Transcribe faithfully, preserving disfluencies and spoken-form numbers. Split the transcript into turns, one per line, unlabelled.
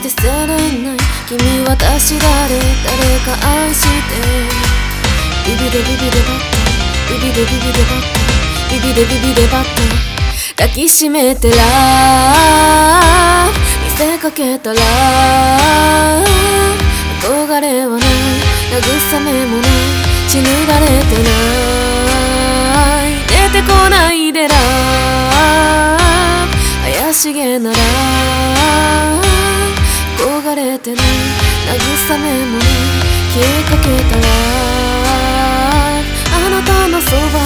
して捨てれない君私誰誰か愛してビビでビビでバッタビビでビビでバッタビビでビビでバッタ抱きしめてら見せかけたら憧れはない慰めもない血塗られてない出てこないでら怪しげなら憧れてない慰めもない消えかけたらあなたのそば